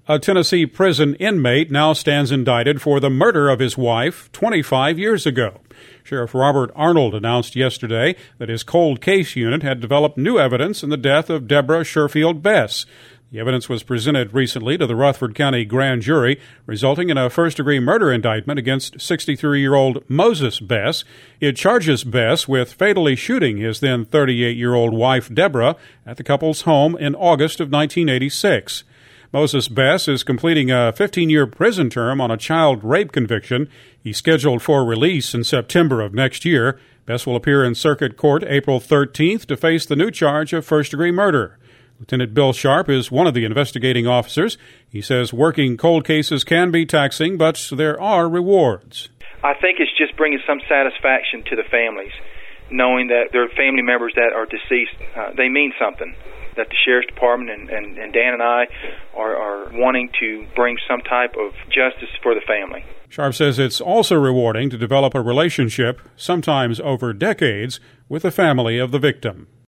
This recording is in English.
A Tennessee prison inmate now stands indicted for the murder of his wife 25 years ago. Sheriff Robert Arnold announced yesterday that his cold case unit had developed new evidence in the death of Deborah Sherfield Bess. The evidence was presented recently to the Rutherford County grand jury, resulting in a first-degree murder indictment against 63-year-old Moses Bess. It charges Bess with fatally shooting his then 38-year-old wife Deborah at the couple's home in August of 1986. Moses Bess is completing a 15-year prison term on a child rape conviction. He's scheduled for release in September of next year. Bess will appear in circuit court April 13th to face the new charge of first-degree murder. Lieutenant Bill Sharp is one of the investigating officers. He says working cold cases can be taxing, but there are rewards. I think it's just bringing some satisfaction to the families, knowing that their family members that are deceased, they mean something, that the Sheriff's Department and Dan and I are wanting to bring some type of justice for the family. Sharp says it's also rewarding to develop a relationship, sometimes over decades, with the family of the victim.